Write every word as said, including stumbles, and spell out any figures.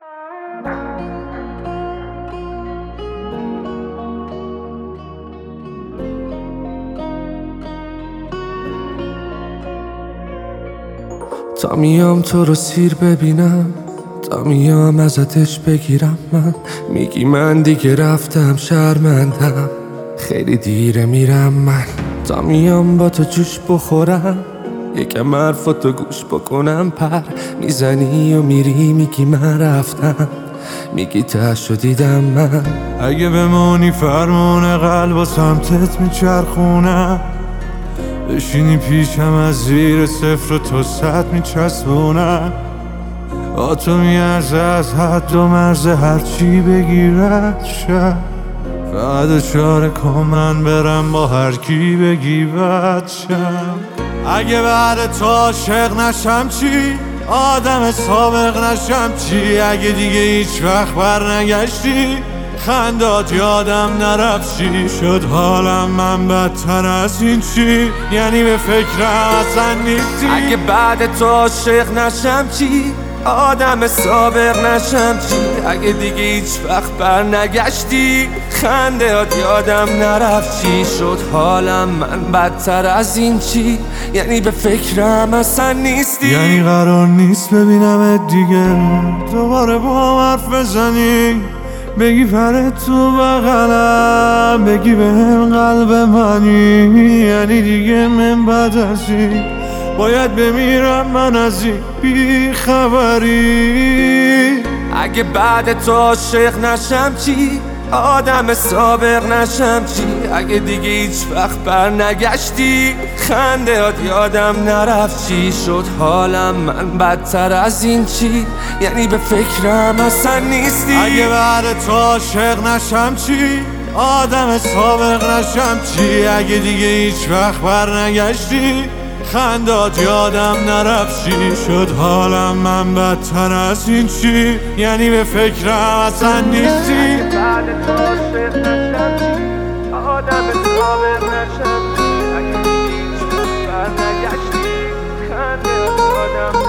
تا میام تو رو سیر ببینم، تا میام ازتش بگیرم، من میگی من دیگه رفتم شرمندم، خیلی دیره میرم من. تا میام با تو جوش بخورم، یکم حرفاتو گوش بکنم، پر میزنی و میری میگی من رفتم، میگی تهشو دیدم من. اگه بمونی فرمون قلب و سمتت میچرخونم، بشینی پیشم از زیر صفر و تو صد میچسبونم. با تو میارزه از حد و مرز هرچی بگیرد شد، فقط اشاره کن من برم با هر کی بگی بد شم. اگه بعد تو عاشق نشم چی؟ آدم سابق نشم چی؟ اگه دیگه هیچ وقت بر نگشتی، خندات یادم نرفت چی شد حالم من بدتر از این چی؟ یعنی به فکرم اصلا نیستی. اگه بعد تو عاشق نشم چی؟ آدم سابق نشم چی؟ اگه دیگه هیچ وقت بر نگشتی، خندهات یادم نرفت چی شد حالم من بدتر از این چی؟ یعنی به فکرم اصلا نیستی. یعنی قرار نیست ببینمت دیگه، دوباره با هم حرف بزنی، بگی پر تو بغلم، بگی بهم قلب منی. یعنی دیگه من بعد از این باید بمیرم من از این بی خبری. اگه بعد تو عاشق نشم چی؟ آدم سابق نشم چی؟ اگه دیگه هیچ وقت بر نگشتی، خندهات یادم نرفت چی شد حالم من بدتر از این چی؟ یعنی به فکرم اصلا نیستی. اگه بعد تو عاشق نشم چی؟ آدم سابق نشم چی؟ اگه دیگه هیچ وقت بر نگشتی، خندات یادم نرفت چی شد حالم من بدتر از این چی؟ یعنی به فکرم اصلا نیستی. بعد تو عاشق نشم چی؟ آدم سابق نشم چی؟ اگه دیگه هیچ وقت بر نگشتی، خندهات یادم